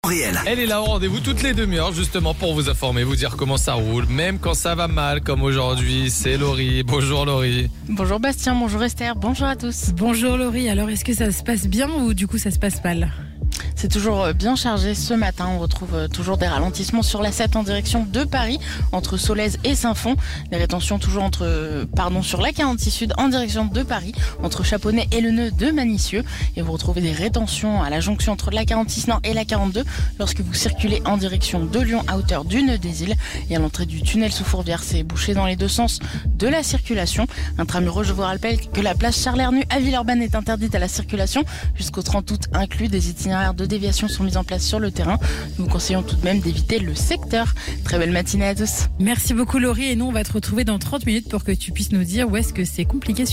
Réel. Elle est là au rendez-vous toutes les demi-heures justement pour vous informer, vous dire comment ça roule, même quand ça va mal comme aujourd'hui. C'est Laurie. Bonjour Laurie. Bonjour Bastien, bonjour Esther, bonjour à tous. Bonjour Laurie, alors est-ce que ça se passe bien ou du coup ça se passe mal ? C'est toujours bien chargé ce matin. On retrouve toujours des ralentissements sur la 7 en direction de Paris, entre Solèze et Saint-Fond. Les rétentions toujours sur la 46 Sud en direction de Paris, entre Chaponnet et le nœud de Manicieux. Et vous retrouvez des rétentions à la jonction entre la 46 Nord et la 42 lorsque vous circulez en direction de Lyon à hauteur du nœud des Îles. Et à l'entrée du tunnel sous Fourvière, c'est bouché dans les deux sens de la circulation. Intramuros, je vous rappelle que la place Charles-Hernu à Villeurbanne est interdite à la circulation jusqu'au 30 août inclus. Des itinéraires de déviation sont mises en place sur le terrain. Nous vous conseillons tout de même d'éviter le secteur. Très belle matinée à tous. Merci beaucoup Laurie et nous on va te retrouver dans 30 minutes pour que tu puisses nous dire où est-ce que c'est compliqué sur